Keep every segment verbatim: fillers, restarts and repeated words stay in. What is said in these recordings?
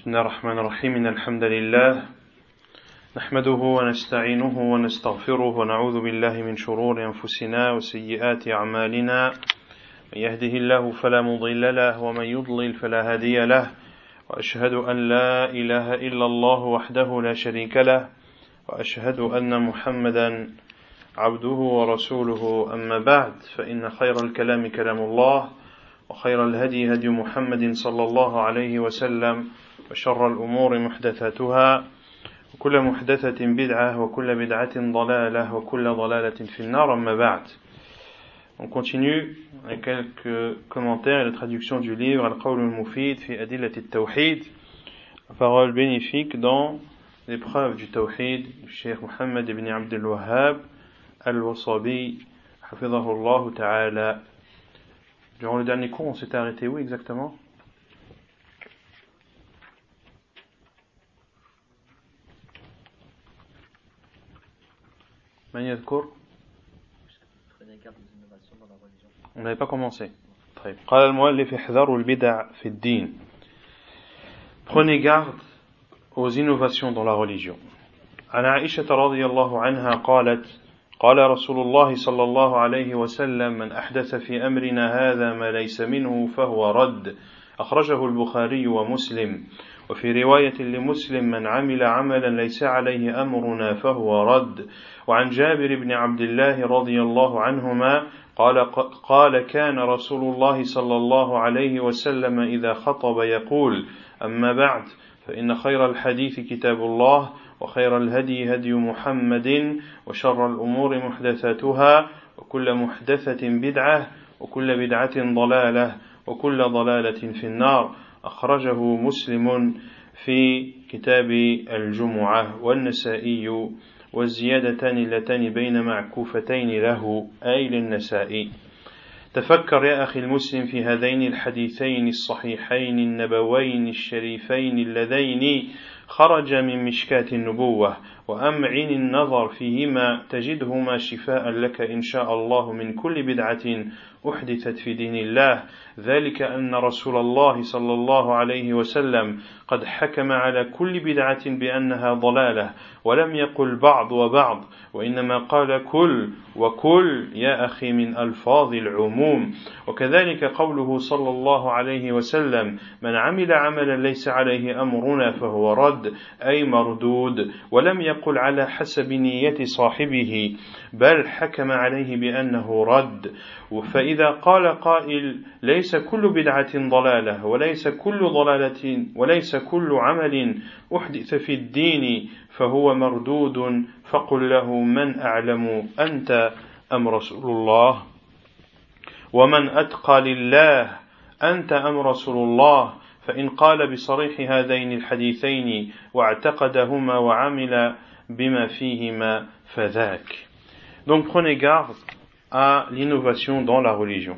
بسم الله الرحمن الرحيم إن الحمد لله نحمده ونستعينه ونستغفره ونعوذ بالله من شرور أنفسنا وسيئات أعمالنا من يهده الله فلا مضل له ومن يضلل فلا هادي له وأشهد أن لا إله إلا الله وحده لا شريك له وأشهد أن محمدا عبده ورسوله أما بعد فإن خير الكلام كلام الله وخير الهدي هدي محمد صلى الله عليه وسلم وشر الأمور محدثاتها وكل محدثة بدعة وكل بدعة ضلالة وكل ضلالة في النار أما بعد. On continue avec quelques commentaires et la traduction du livre Al-Qawl al-Mufid fi Adillat al-Tawhid, la parole bénéfique dans l'épreuve du Tawhid du Cheikh Mohammed ibn Abdul Wahhab al-Wasabi hafidhahu Allah ta'ala. Durant le dernier cours, on s'était arrêté où exactement? Manière de cours? On n'avait pas commencé. Très bien. قال المؤلف احذروا البدع في الدين. Prenez garde aux innovations dans la religion. عن عائشة رضي الله عنها قالت قال رسول الله صلى الله عليه وسلم من أحدث في أمرنا هذا ما ليس منه فهو رد. أخرجه البخاري ومسلم. وفي رواية لمسلم من عمل عملا ليس عليه أمرنا فهو رد. وعن جابر بن عبد الله رضي الله عنهما قال قال كان رسول الله صلى الله عليه وسلم إذا خطب يقول أما بعد فإن خير الحديث كتاب الله وخير الهدي هدي محمد وشر الأمور محدثاتها وكل محدثة بدعة وكل بدعة ضلالة وكل ضلالة في النار. أخرجه مسلم في كتاب الجمعة والنسائي والزيادتان اللتان بين معكوفتين له أي للنسائي. تفكر يا أخي المسلم في هذين الحديثين الصحيحين النبوين الشريفين اللذين خرج من مشكاة النبوة وأمعن النظر فيهما تجدهما شفاء لك إن شاء الله من كل بدعة أحدثت في دين الله. ذلك أن رسول الله صلى الله عليه وسلم قد حكم على كل بدعة بأنها ضلالة ولم يقل بعض وبعض وإنما قال كل وكل يا أخي من ألفاظ العموم. وكذلك قوله صلى الله عليه وسلم من عمل عملا ليس عليه أمرنا فهو رد أي مردود ولم يقل على حسب نية صاحبه بل حكم عليه بأنه رد. فإذا قال قائل ليس كل بدعة ضلالة وليس كل ضلالة وليس كل عمل أحدث في الدين فهو مردود فقل له من أعلم أنت أم رسول الله ومن أتقى لله أنت أم رسول الله. فإن قال بصريح هذين الحديثين واعتقدهما وعمل بما فيهما فذاك. Donc prenez garde à l'innovation dans la religion.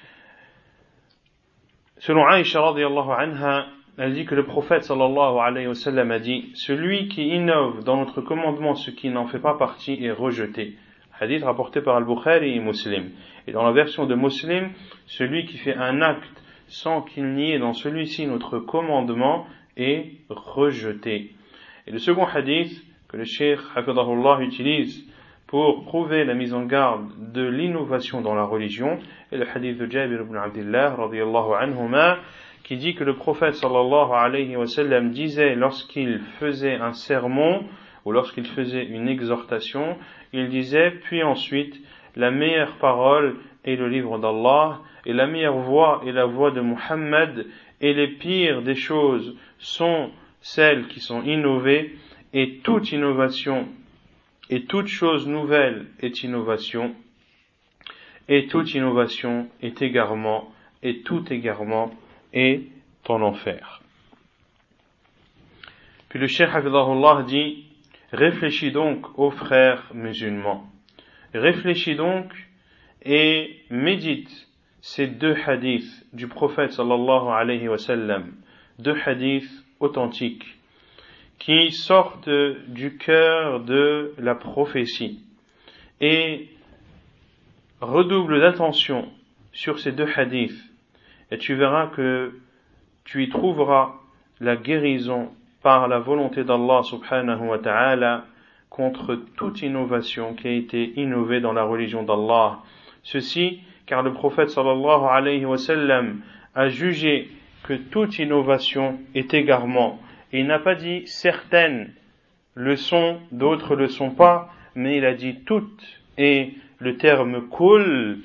Selon Aïcha radiyallahu anha, elle dit que le prophète sallallahu alayhi wa sallam a dit celui qui innove dans notre commandement ce qui n'en fait pas partie est rejeté. Hadith rapporté par Al-Bukhari et Muslim. Et dans la version de Muslim, celui qui fait un acte sans qu'il n'y ait dans celui-ci notre commandement est rejeté. Et le second hadith que le cheikh hafidhahullah utilise pour prouver la mise en garde de l'innovation dans la religion est le hadith de Jabir ibn Abdullah radiyallahu anhuma qui dit que le prophète sallallahu alayhi wa sallam disait lorsqu'il faisait un sermon ou lorsqu'il faisait une exhortation, il disait puis ensuite la meilleure parole est le livre d'Allah et la meilleure voie est la voie de Muhammad et les pires des choses sont celles qui sont innovées et toute innovation et toute chose nouvelle est innovation et toute innovation est égarement et tout égarement est en enfer. Puis le cheikh hafidhahullah dit réfléchis donc aux frères musulmans, réfléchis donc et médite ces deux hadiths du prophète sallallahu alayhi wa sallam, deux hadiths authentiques qui sortent du cœur de la prophétie et redouble d'attention sur ces deux hadiths et tu verras que tu y trouveras la guérison par la volonté d'Allah subhanahu wa ta'ala contre toute innovation qui a été innovée dans la religion d'Allah. Ceci car le prophète sallallahu alayhi wa sallam a jugé que toute innovation est égarement. Et il n'a pas dit certaines le sont, d'autres le sont pas, mais il a dit toutes. Et le terme kull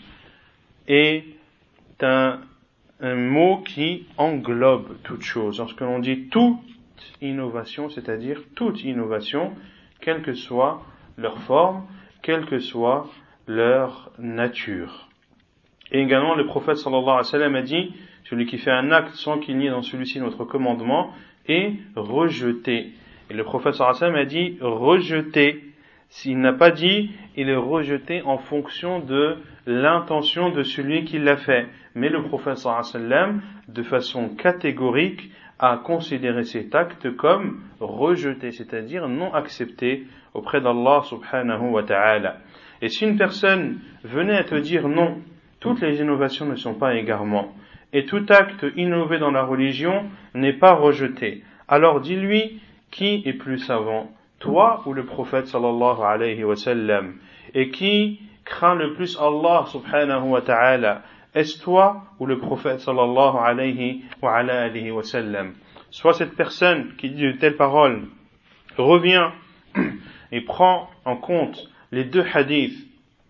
est un, un mot qui englobe toute chose. Lorsque l'on dit toute innovation, c'est-à-dire toute innovation, quelle que soit leur forme, quelle que soit leur nature. Et également, le prophète sallallahu alayhi wa sallam a dit, celui qui fait un acte sans qu'il n'y ait dans celui-ci notre commandement est rejeté. Et le prophète sallallahu alayhi wa sallam a dit rejeté. S'il n'a pas dit, il est rejeté en fonction de l'intention de celui qui l'a fait. Mais le prophète sallallahu alayhi wa sallam, de façon catégorique, a considéré cet acte comme rejeté, c'est-à-dire non accepté auprès d'Allah subhanahu wa ta'ala. Et si une personne venait à te dire non, toutes les innovations ne sont pas égarement, et tout acte innové dans la religion n'est pas rejeté, alors dis-lui qui est plus savant, toi ou le prophète sallallahu alayhi wa sallam, et qui craint le plus Allah subhanahu wa ta'ala, est-ce toi ou le prophète sallallahu alayhi wa ala alihi wa sallam? Soit cette personne qui dit de telles paroles revient et prend en compte les deux hadiths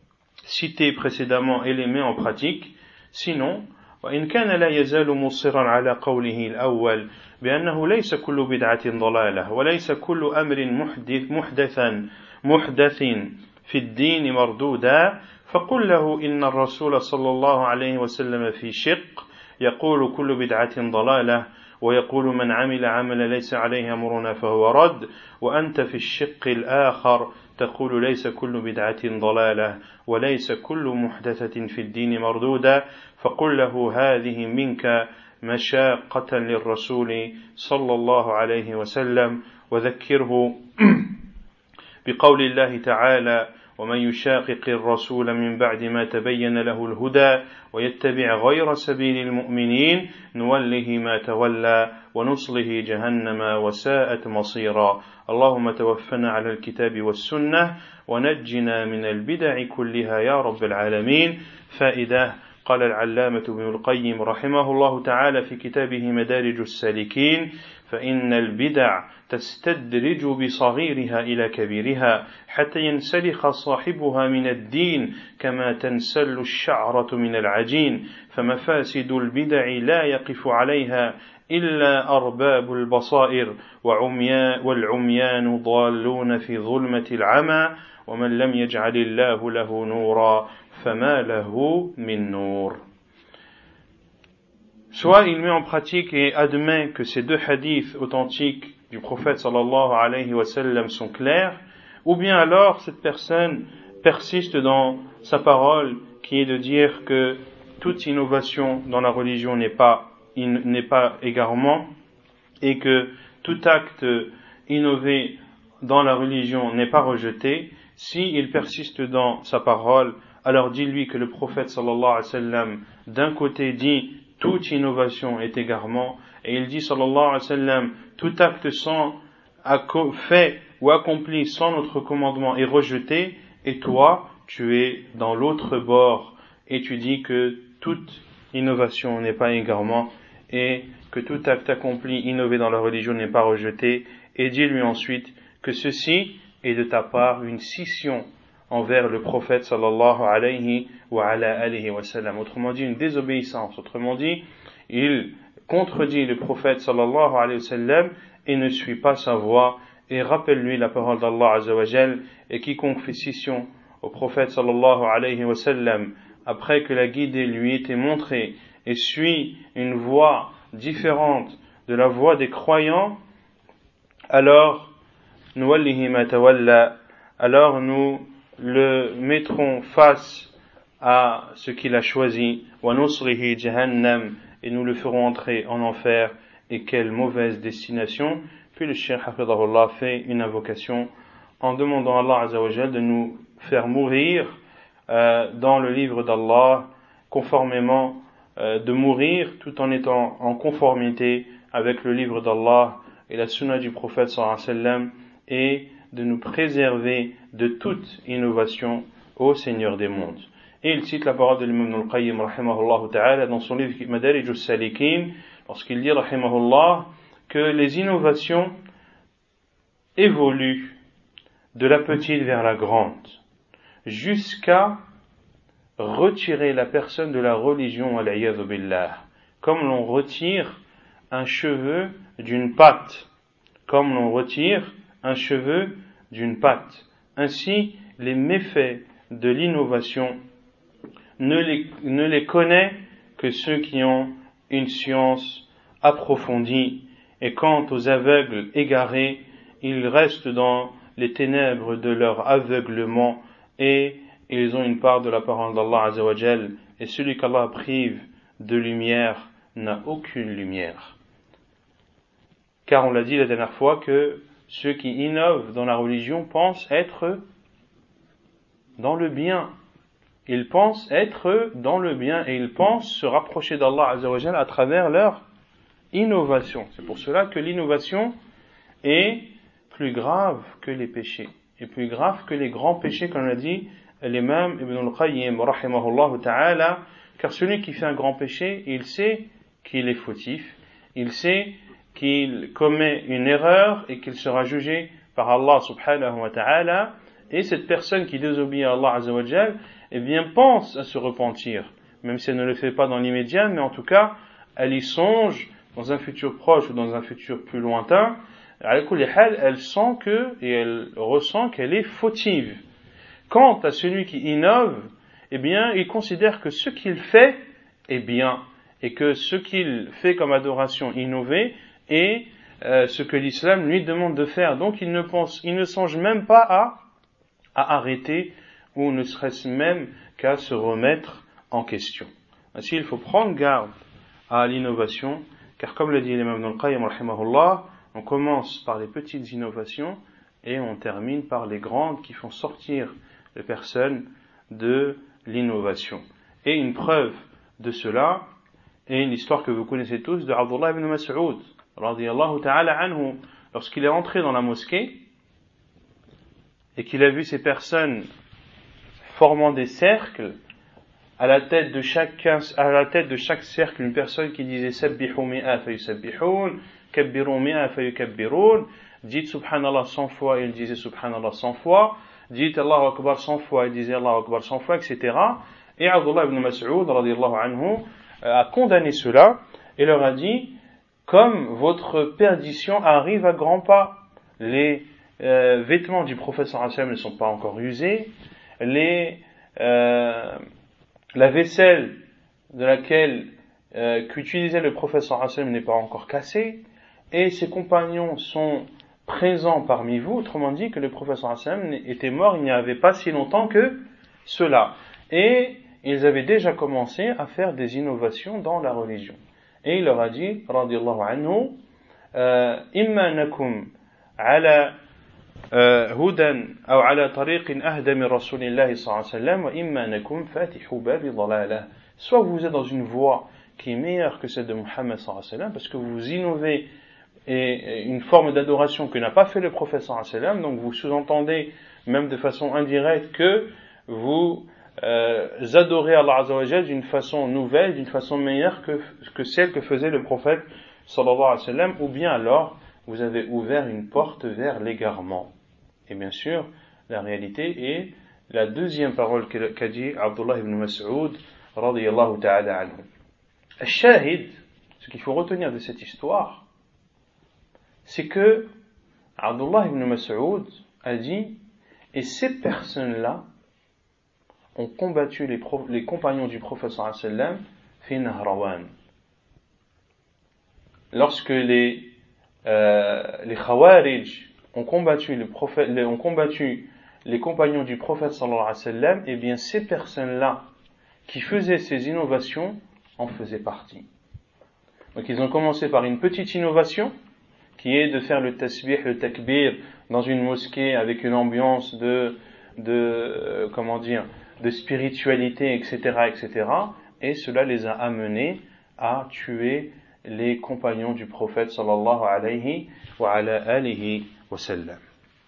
cités précédemment et les met en pratique, sinon وإن كان لا يزال مصرا على قوله الأول بأنه ليس كل بدعة ضلالة وليس كل أمر محدث محدثا محدث في الدين مردودا فقل له إن الرسول صلى الله عليه وسلم في شق يقول كل بدعة ضلالة ويقول من عمل عملا ليس عليه أمرنا فهو رد وأنت في الشق الآخر تقول ليس كل بدعة ضلالة وليس كل محدثة في الدين مردودة فقل له هذه منك مشاقة للرسول صلى الله عليه وسلم وذكره بقول الله تعالى ومن يشاقق الرسول من بعد ما تبين له الهدى ويتبع غير سبيل المؤمنين نوله ما تولى ونصله جهنم وساءت مصيرا اللهم توفنا على الكتاب والسنة ونجنا من البدع كلها يا رب العالمين. فائدة قال العلامة ابن القيم رحمه الله تعالى في كتابه مدارج السالكين فإن البدع تستدرج بصغيرها إلى كبيرها حتى ينسلخ صاحبها من الدين كما تنسل الشعرة من العجين فمفاسد البدع لا يقف عليها إلا أرباب البصائر والعميان ضالون في ظلمة العمى ومن لم يجعل الله له نورا فما له من نور. Soit il met en pratique et admet que ces deux hadiths authentiques du prophète sallallahu alayhi wa sallam sont clairs, ou bien alors cette personne persiste dans sa parole qui est de dire que toute innovation dans la religion n'est pas, in, n'est pas égarement et que tout acte innové dans la religion n'est pas rejeté. Si il persiste dans sa parole, alors dis-lui que le prophète sallallahu alayhi wa sallam d'un côté dit toute innovation est égarement, et il dit sallallahu alayhi wa sallam tout acte sans fait ou accompli sans notre commandement est rejeté, et toi tu es dans l'autre bord et tu dis que toute innovation n'est pas égarement et que tout acte accompli innové dans la religion n'est pas rejeté, et dis-lui ensuite que ceci est de ta part une scission envers le prophète sallallahu alayhi wa ala alihi wa sallam. Autrement dit, une désobéissance. Autrement dit, il contredit le prophète sallallahu alayhi wa sallam et ne suit pas sa voie. Et rappelle-lui la parole d'Allah azza wa jal, et quiconque fait scission au prophète sallallahu alayhi wa sallam après que la guidée lui était montrée et suit une voie différente de la voie des croyants, alors nuwallihi ma tawalla, alors nous le mettrons face à ce qu'il a choisi, wa nusrihi jahannam, et nous le ferons entrer en enfer, et quelle mauvaise destination. Puis le cheikh hafidhahullah fait une invocation en demandant à Allah azza wa jal de nous faire mourir euh, dans le livre d'Allah, conformément euh, de mourir tout en étant en conformité avec le livre d'Allah et la sunna du prophète sallallahu alayhi wa sallam et de nous préserver de toute innovation au Seigneur des mondes. Et il cite la parole de l'imam al-Qayyim rahimahullah ta'ala dans son livre Madarij al-Salikin lorsqu'il dit rahimahullah que les innovations évoluent de la petite vers la grande jusqu'à retirer la personne de la religion al-iyadhu billah, comme l'on retire un cheveu d'une patte, comme l'on retire un cheveu d'une patte. Ainsi, les méfaits de l'innovation ne les, ne les connaît que ceux qui ont une science approfondie, et quant aux aveugles égarés, ils restent dans les ténèbres de leur aveuglement et ils ont une part de la parole d'Allah Azza wa Jal, et celui qu'Allah prive de lumière n'a aucune lumière. Car on l'a dit la dernière fois que ceux qui innovent dans la religion pensent être dans le bien. Ils pensent être dans le bien et ils pensent se rapprocher d'Allah Azza wa Jal à travers leur innovation. C'est pour cela que l'innovation est plus grave que les péchés, et plus grave que les grands péchés, comme l'a dit l'imam Ibn al-Qayyim rahimahullah ta'ala, car celui qui fait un grand péché, il sait qu'il est fautif, il sait qu'il commet une erreur et qu'il sera jugé par Allah subhanahu wa ta'ala, et cette personne qui désobéit à Allah azza wa jal, eh bien pense à se repentir, même si elle ne le fait pas dans l'immédiat, mais en tout cas elle y songe dans un futur proche ou dans un futur plus lointain. Elle sent que, et elle ressent qu'elle est fautive. Quant à celui qui innove, eh bien, il considère que ce qu'il fait est bien, et que ce qu'il fait comme adoration innovée est euh, ce que l'islam lui demande de faire. Donc il ne pense, il ne songe même pas à, à arrêter, ou ne serait-ce même qu'à se remettre en question. Ainsi, il faut prendre garde à l'innovation, car comme le dit l'imam Ibn al-Qayyim rahimahullah, on commence par les petites innovations et on termine par les grandes qui font sortir les personnes de l'innovation. Et une preuve de cela est l'histoire que vous connaissez tous de Abdullah ibn Mas'ud radiyallahu ta'ala anhu, lorsqu'il est entré dans la mosquée et qu'il a vu ces personnes formant des cercles, à la tête de chacun, à la tête de chaque cercle, une personne qui disait sabbihu mi'a fa yusabbihun, kabbiru mi'a fa yukabbirun, dites subhanallah cent fois, et il disait subhanallah cent fois, dites Allahu Akbar cent fois, il disait Allahu Akbar cent fois, et cetera. Et Abdullah ibn Mas'ud radiyallahu anhu a condamné cela et leur a dit, comme votre perdition arrive à grands pas, les euh, vêtements du prophète sallallahu alayhi wa sallam ne sont pas encore usés, les euh, la vaisselle de laquelle euh, qu'utilisait le prophète sallallahu alayhi wa sallam n'est pas encore cassée, et ses compagnons sont présents parmi vous, autrement dit que le prophète sallallahu alayhi wa sallam était mort il n'y avait pas si longtemps que cela. Et ils avaient déjà commencé à faire des innovations dans la religion. Et il leur a dit, radiyallahu anhu, imma nakum ala hudan aw ala tariqin ahda min rasulillahi sallallahu alayhi wa sallam wa imma nakum fatihu babi dalalah. Soit vous êtes dans une voie qui est meilleure que celle de Muhammad sallallahu alayhi wa sallam, parce que vous innovez et une forme d'adoration que n'a pas fait le prophète sallallahu alayhi wa sallam, donc vous sous-entendez même de façon indirecte que vous euh, adorez Allah azza wa jalla d'une façon nouvelle, d'une façon meilleure que, que celle que faisait le prophète sallallahu alayhi wa sallam, ou bien alors vous avez ouvert une porte vers l'égarement. Et bien sûr, la réalité est la deuxième parole qu'a dit Abdullah ibn Mas'ud radiyallahu ta'ala anhu. Al-Shahid, ce qu'il faut retenir de cette histoire, c'est que Abdullah ibn Mas'ud a dit, et ces personnes-là ont combattu les, pro- les compagnons du prophète sallallahu alayhi wa sallam fi Nahrawan. Lorsque les euh, les Khawarij ont combattu les prophètes, les, ont combattu les compagnons du prophète sallallahu alayhi wa sallam, et bien ces personnes-là qui faisaient ces innovations en faisaient partie. Donc ils ont commencé par une petite innovation qui est de faire le tasbih, le takbir dans une mosquée avec une ambiance de, de euh, comment dire, de spiritualité, et cetera, et cetera. Et cela les a amenés à tuer les compagnons du prophète sallallahu alayhi wa ala alihi wa sallam.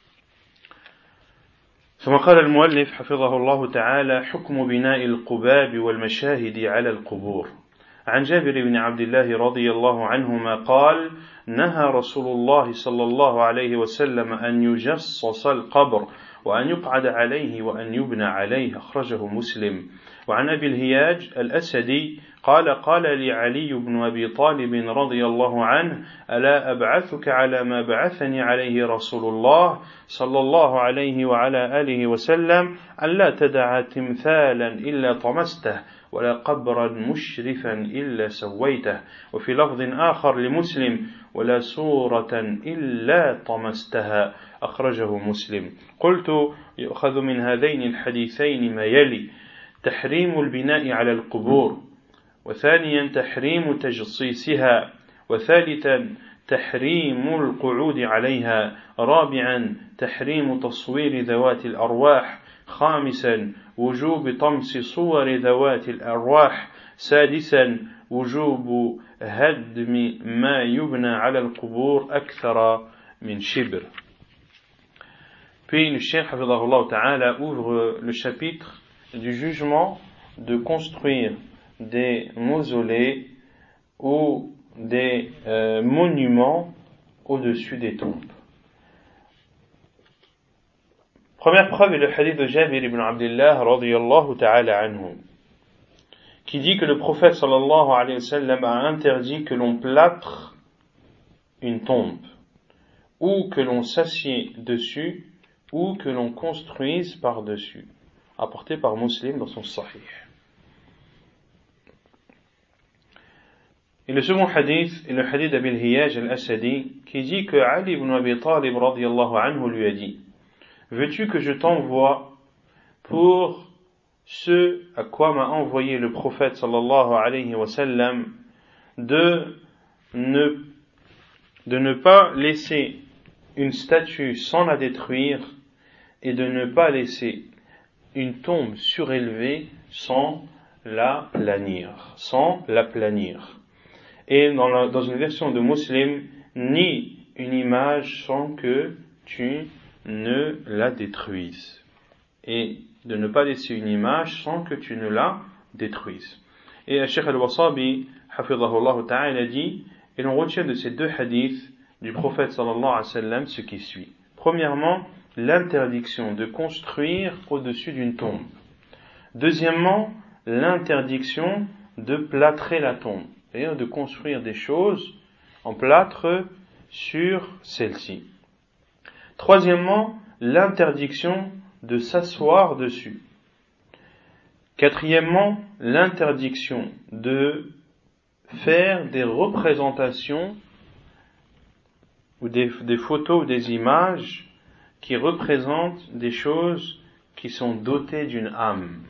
ثم قال المؤلف حفظه الله تعالى حكم بناء القباب والمشاهد على القبور. عن جابر بن عبد الله رضي الله عنهما قال نهى رسول الله صلى الله عليه وسلم أن يجصص القبر وأن يقعد عليه وأن يبنى عليه أخرجه مسلم. وعن أبي الهياج الأسدي قال قال لي علي بن أبي طالب رضي الله عنه ألا أبعثك على ما بعثني عليه رسول الله صلى الله عليه وعلى آله وسلم ألا تدع تمثالا إلا طمسته ولا قبرا مشرفا إلا سويته. وفي لفظ آخر لمسلم ولا صورة إلا طمستها أخرجه مسلم. قلت يؤخذ من هذين الحديثين ما يلي: تحريم البناء على القبور، وثانيا تحريم تجصيصها، وثالثا تحريم القعود عليها، رابعا تحريم تصوير ذوات الأرواح، خامسا وجوب طمس صور ذوات الأرواح، سادسا وجوب هدم ما يبنى على القبور أكثر من شبر. Puis le Cheikh Hafidhahullah Ta'ala ouvre le chapitre du jugement de construire des mausolées ou des euh, monuments au-dessus des tombes. Première preuve est le hadith de Jabir ibn Abdullah radiyallahu ta'ala anhu, qui dit que le prophète sallallahu alayhi wa sallam a interdit que l'on plâtre une tombe, ou que l'on s'assied dessus, ou que l'on construise par-dessus, apporté par Muslim dans son Sahih. Et le second hadith est le hadith d'Abil Hiyaj al-Asadi, qui dit que Ali ibn Abi Talib radiyallahu anhu lui a dit: veux-tu que je t'envoie pour ce à quoi m'a envoyé le prophète sallallahu alayhi wa sallam, de ne, de ne pas laisser une statue sans la détruire et de ne pas laisser une tombe surélevée sans la planir, sans la planir. Et dans, la, dans une version de Muslim, ni une image sans que tu ne la détruises. Et de ne pas laisser une image sans que tu ne la détruises. Et Cheikh al-Wasabi, hafidhahullah ta'ala, dit, et l'on retient de ces deux hadiths du prophète sallallahu alayhi wa sallam ce qui suit. Premièrement, l'interdiction de construire au-dessus d'une tombe. Deuxièmement, l'interdiction de plâtrer la tombe, c'est-à-dire de construire des choses en plâtre sur celle-ci. Troisièmement, l'interdiction de s'asseoir dessus. Quatrièmement, l'interdiction de faire des représentations ou des, des photos ou des images qui représentent des choses qui sont dotées d'une âme.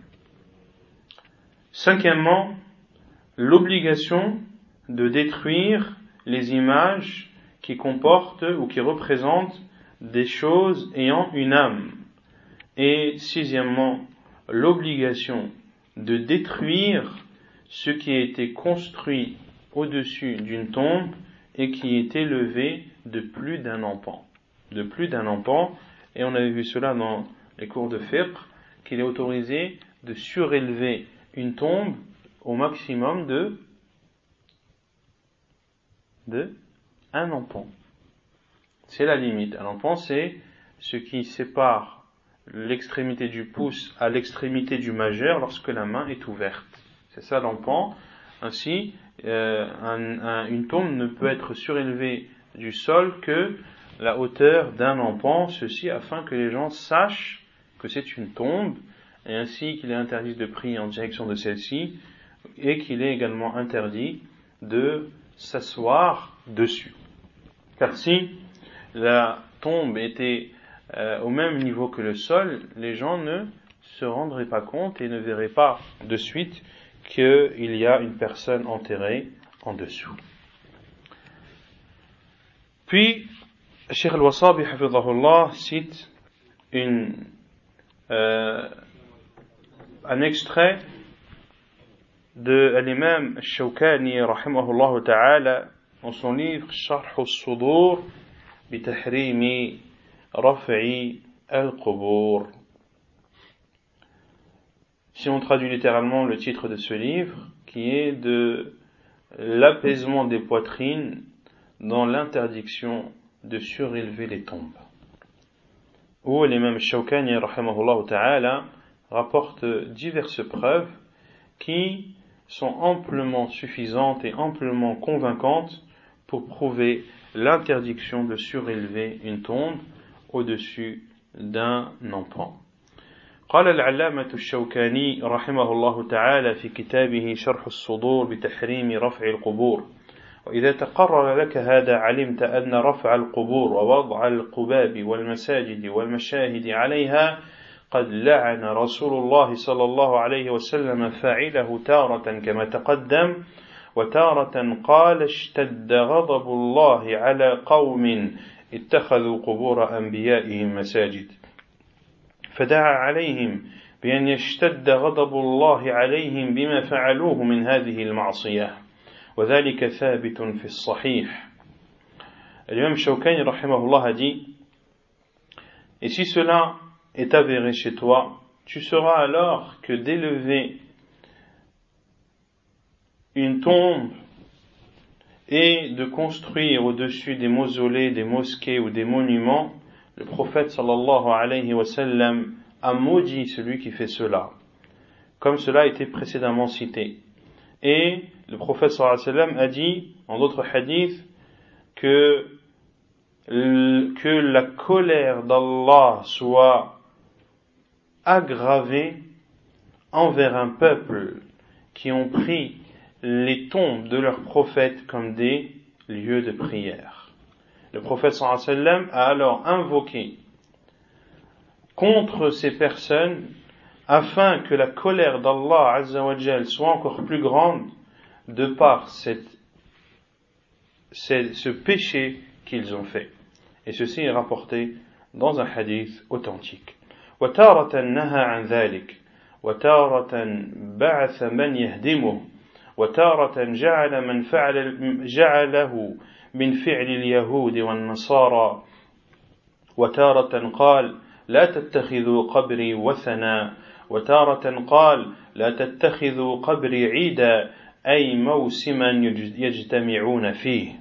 Cinquièmement, l'obligation de détruire les images qui comportent ou qui représentent des choses ayant une âme. Et sixièmement, l'obligation de détruire ce qui a été construit au-dessus d'une tombe et qui est élevé de plus d'un empan. De plus d'un empan, et on avait vu cela dans les cours de fiqh, qu'il est autorisé de surélever une tombe au maximum de de un empan. C'est la limite. Un empan, c'est ce qui sépare l'extrémité du pouce à l'extrémité du majeur lorsque la main est ouverte. C'est ça l'empan. Ainsi, euh, un, un, une tombe ne peut être surélevée du sol que la hauteur d'un empan, ceci afin que les gens sachent que c'est une tombe, et ainsi qu'il est interdit de prier en direction de celle-ci, et qu'il est également interdit de s'asseoir dessus. Car si la tombe était euh, au même niveau que le sol, les gens ne se rendraient pas compte et ne verraient pas de suite qu'il y a une personne enterrée en dessous. Puis, Cheikh al-Wasabi hafidhahullah cite une, euh, un extrait de l'imam Shawkani rahimahullah ta'ala dans son livre Sharh al-Sudur bi tahrimi raf'i al-qubur. Si on traduit littéralement le titre de ce livre, qui est de l'apaisement des poitrines dans l'interdiction de surélever les tombes. Où l'imam Shawkani rahimahullah ta'ala rapporte diverses preuves qui sont amplement suffisantes et amplement convaincantes pour prouver l'interdiction de surélever une tombe au-dessus d'un enfant. قال العلامة الشوكاني رحمه الله تعالى في كتابه شرح الصدور بتحريم رفع القبور: وإذا تقرر لك هذا علمت أن رفع القبور ووضع القباب والمساجد والمشاهد عليها قد لعن رسول الله صلى الله عليه وسلم فاعله تارة كما تقدم، وتارة قال اشتد غضب الله على قوم اتخذوا قبور أنبيائهم مساجد، فدعا عليهم بأن يشتد غضب الله عليهم بما فعلوه من هذه المعصية، وذلك ثابت في الصحيح. L'imam Shawkani rahimahullah a dit: et si cela est avéré chez toi, tu sauras alors que d'élever une tombe et de construire au-dessus des mausolées, des mosquées ou des monuments, le prophète sallallahu alayhi wa sallam a maudit celui qui fait cela, comme cela a été précédemment cité. Et le prophète sallallahu alayhi wa sallam a dit, en d'autres hadiths, que, que la colère d'Allah soit aggravée envers un peuple qui ont pris les tombes de leurs prophètes comme des lieux de prière. Le prophète sallallahu alayhi wa sallam a alors invoqué contre ces personnes afin que la colère d'Allah azza wa jal soit encore plus grande de par cette, cette, ce péché qu'ils ont fait. Et ceci est rapporté dans un hadith authentique. وتارة نهى عن ذلك وتارة بعث من يهدمه وتارة جعل من فعل جعله من فعل اليهود والنصارى وتارة قال لا تتخذوا قبري وثنا وتارة قال لا تتخذوا قبري عيدا أي موسما يجتمعون فيه.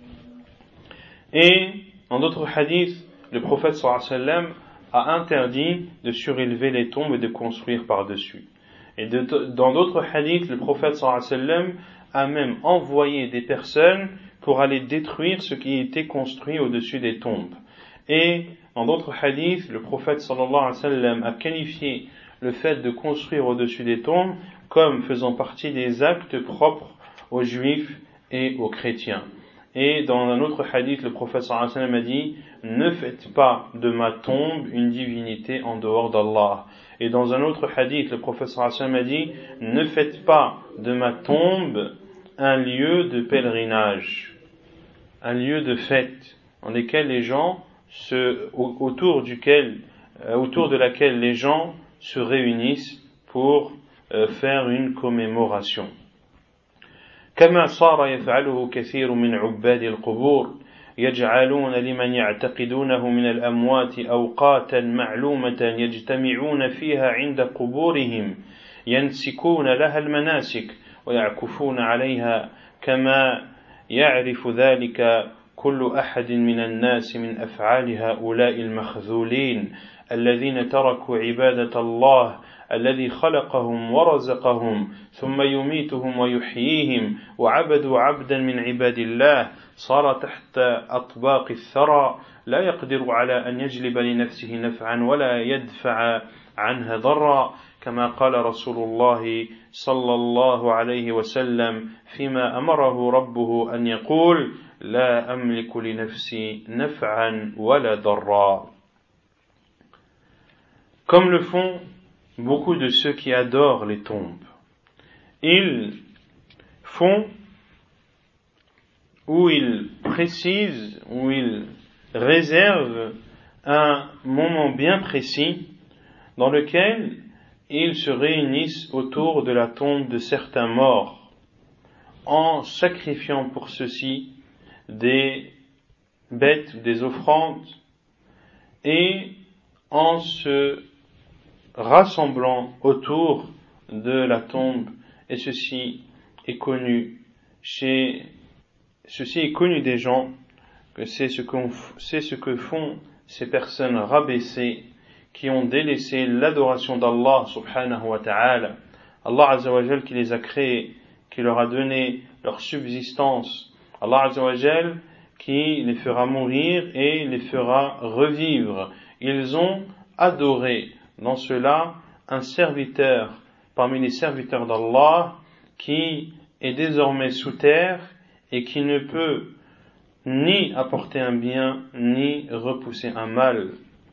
Et en d'autres hadiths, le prophète sallallahu alayhi wa sallam a interdit de surélever les tombes et de construire par-dessus. Et de, dans d'autres hadiths, le prophète sallallahu alayhi wa sallam a même envoyé des personnes pour aller détruire ce qui était construit au-dessus des tombes. Et dans d'autres hadiths, le prophète sallallahu alayhi wa sallam a qualifié le fait de construire au-dessus des tombes comme faisant partie des actes propres aux juifs et aux chrétiens. Et dans un autre hadith, le prophète sallallahu alayhi wa sallam a dit: ne faites pas de ma tombe une divinité en dehors d'Allah. Et dans un autre hadith, le prophète sallallahu alayhi wa sallam a dit: ne faites pas de ma tombe un lieu de pèlerinage, un lieu de fête, dans lequel les gens se, autour duquel, autour de laquelle les gens se réunissent pour euh, faire une commémoration. كما صار يفعله كثير من عباد القبور يجعلون لمن يعتقدونه من الأموات أوقاتا معلومة يجتمعون فيها عند قبورهم ينسكون لها المناسك ويعكفون عليها كما يعرف ذلك كل أحد من الناس من أفعال هؤلاء المخذولين الذين تركوا عبادة الله الذي خلقهم ورزقهم ثم يميتهم ويحييهم وعبدوا عبدا من عباد الله صار تحت أطباق الثرى لا يقدر على أن يجلب لنفسه نفعا ولا يدفع عنها ضرا كما قال رسول الله صلى الله عليه وسلم فيما أمره ربه أن يقول لا أملك لنفسي نفعا ولا ضرا. Comme le font beaucoup de ceux qui adorent les tombes, ils font ou ils précisent ou ils réservent un moment bien précis dans lequel ils se réunissent autour de la tombe de certains morts, en sacrifiant pour ceux-ci des bêtes, des offrandes, et en se rassemblant autour de la tombe, et ceci est connu chez, ceci est connu des gens, que c'est ce qu'on, c'est ce que font ces personnes rabaissées qui ont délaissé l'adoration d'Allah subhanahu wa ta'ala. Allah azza wa jal qui les a créés, qui leur a donné leur subsistance. Allah azza wa jal qui les fera mourir et les fera revivre. Ils ont adoré dans cela un serviteur parmi les serviteurs d'Allah qui est désormais sous terre et qui ne peut ni apporter un bien ni repousser un mal.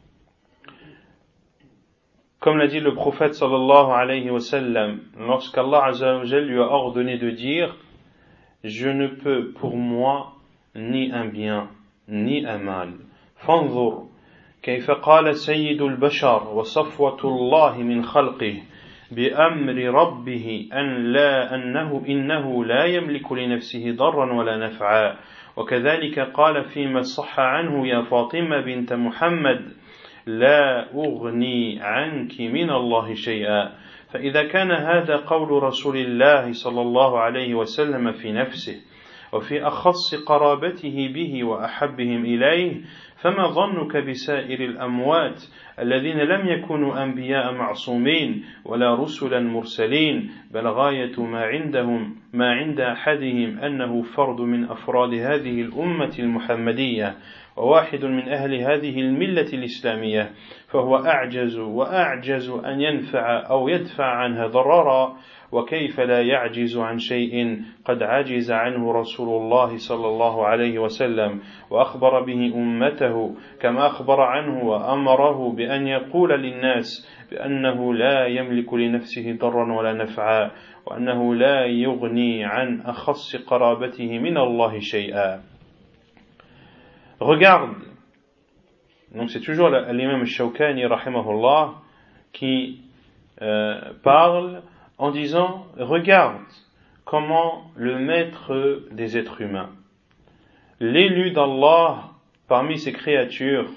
Comme l'a dit le prophète sallallahu alayhi wa sallam, lorsqu'Allah azza wa jal lui a ordonné de dire « Je ne peux pour moi ni un bien ni un mal ». فانظر كيف قال سيد البشر وصفوة الله من خلقه بأمر ربه أن لا أنه إنه لا يملك لنفسه ضرا ولا نفعا وكذلك قال فيما صح عنه يا فاطمة بنت محمد لا أغني عنك من الله شيئا. فإذا كان هذا قول رسول الله صلى الله عليه وسلم في نفسه وفي أخص قرابته به وأحبهم إليه فما ظنك بسائر الأموات الذين لم يكونوا أنبياء معصومين ولا رسلا مرسلين بل غاية ما عندهم ما عند أحدهم أنه فرد من أفراد هذه الأمة المحمدية وواحد من أهل هذه الملة الإسلامية فهو أعجز وأعجز أن ينفع أو يدفع عنها ضررا وكيف لا يعجز عن شيء قد عجز عنه رسول الله صلى الله عليه وسلم وأخبر به أمته كما أخبر عنه وأمره بأن يقول للناس بأنه لا يملك لنفسه ضرا ولا نفعا وأنه لا يغني عن أخص قرابته من الله شيئا. Regarde, donc c'est toujours l'imam al-Shawkani rahimahullah qui euh, parle en disant regarde comment le maître des êtres humains, l'élu d'Allah parmi ses créatures,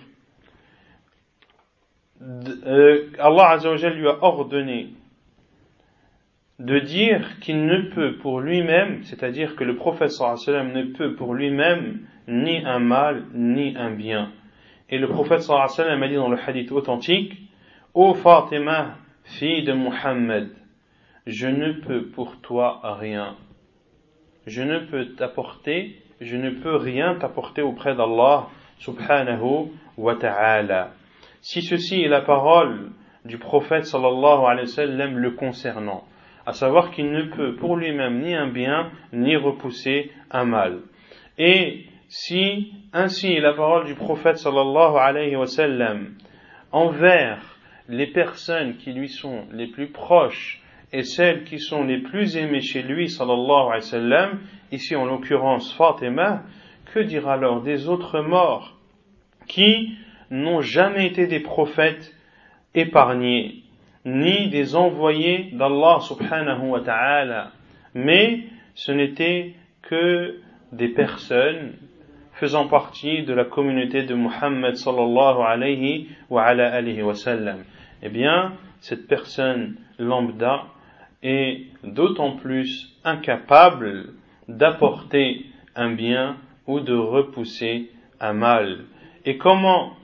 euh, Allah Azza wa Jal lui a ordonné de dire qu'il ne peut pour lui-même, c'est-à-dire que le prophète sallallahu alayhi wa sallam ne peut pour lui-même ni un mal ni un bien. Et le prophète sallallahu alayhi wa sallam a dit dans le hadith authentique: Ô Fatima, fille de Muhammad, je ne peux pour toi rien. Je ne peux t'apporter, je ne peux rien t'apporter auprès d'Allah subhanahu wa ta'ala. Si ceci est la parole du prophète sallallahu alayhi wa sallam le concernant, à savoir qu'il ne peut pour lui-même ni un bien ni repousser un mal. Et si ainsi est la parole du prophète sallallahu alayhi wa sallam envers les personnes qui lui sont les plus proches et celles qui sont les plus aimées chez lui sallallahu alayhi wa sallam, ici en l'occurrence Fatima, que dire alors des autres morts qui n'ont jamais été des prophètes épargnés ni des envoyés d'Allah subhanahu wa ta'ala, mais ce n'étaient que des personnes faisant partie de la communauté de Muhammad sallallahu alayhi wa ala alihi wa sallam. Eh bien, cette personne lambda est d'autant plus incapable d'apporter un bien ou de repousser un mal. Et comment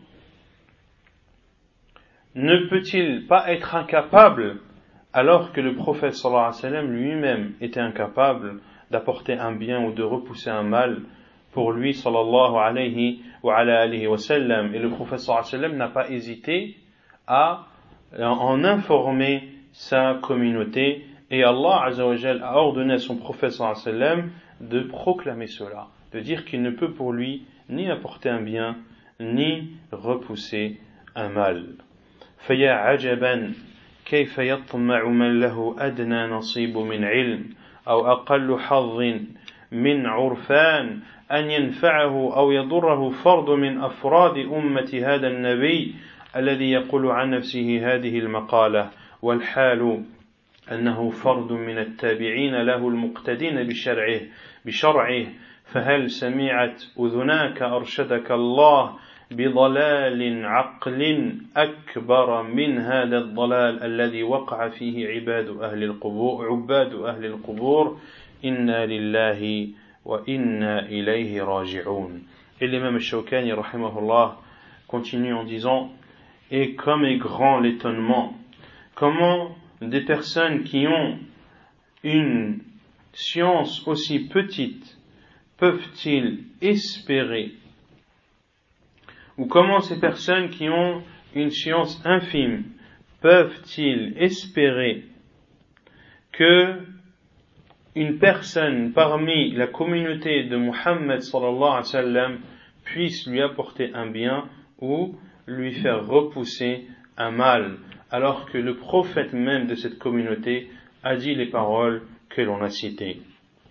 ne peut-il pas être incapable alors que le prophète sallallahu alayhi wa sallam lui-même était incapable d'apporter un bien ou de repousser un mal pour lui sallallahu alayhi wa ala alihi wa sallam. Et le prophète sallallahu alayhi wa sallam n'a pas hésité à en informer sa communauté, et Allah azza wa jal a ordonné à son prophète sallallahu alayhi wa sallam de proclamer cela, de dire qu'il ne peut pour lui ni apporter un bien ni repousser un mal. فيا عجبا كيف يطمع من له أدنى نصيب من علم أو أقل حظ من عرفان أن ينفعه أو يضره فرد من أفراد أمة هذا النبي الذي يقول عن نفسه هذه المقالة والحال أنه فرد من التابعين له المقتدين بشرعه بشرعه فهل سمعت أذناك أرشدك الله بضلال عقل أكبر من هذا الضلال الذي وقع فيه عباد أهل القبور عباد أهل القبور إنا لله وإنا إليه راجعون. Et l'imam al-Shawkani rahimahullah continue en disant: et comme est grand l'étonnement, comment des personnes qui ont une science aussi petite peuvent-ils espérer, ou comment ces personnes qui ont une science infime peuvent-ils espérer que une personne parmi la communauté de Muhammad sallallahu alayhi wa sallam puisse lui apporter un bien ou lui faire repousser un mal, alors que le prophète même de cette communauté a dit les paroles que l'on a citées.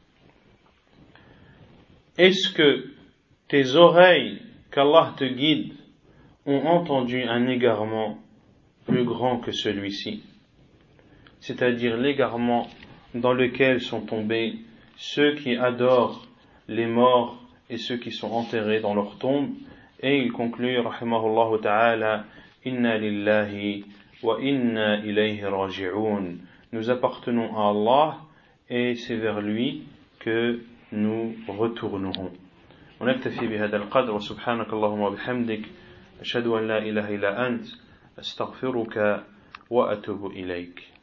Est-ce que tes oreilles, qu'Allah te guide, ont entendu un égarement plus grand que celui-ci, c'est-à-dire l'égarement dans lequel sont tombés ceux qui adorent les morts et ceux qui sont enterrés dans leur tombe? Et il conclut rahimahullah ta'ala: inna lillahi wa inna ilayhi raji'un. Nous appartenons à Allah et c'est vers lui que nous retournerons. ونكتفي بهذا القدر وسبحانك اللهم وبحمدك أشهد أن لا إله إلا أنت أستغفرك وأتوب إليك.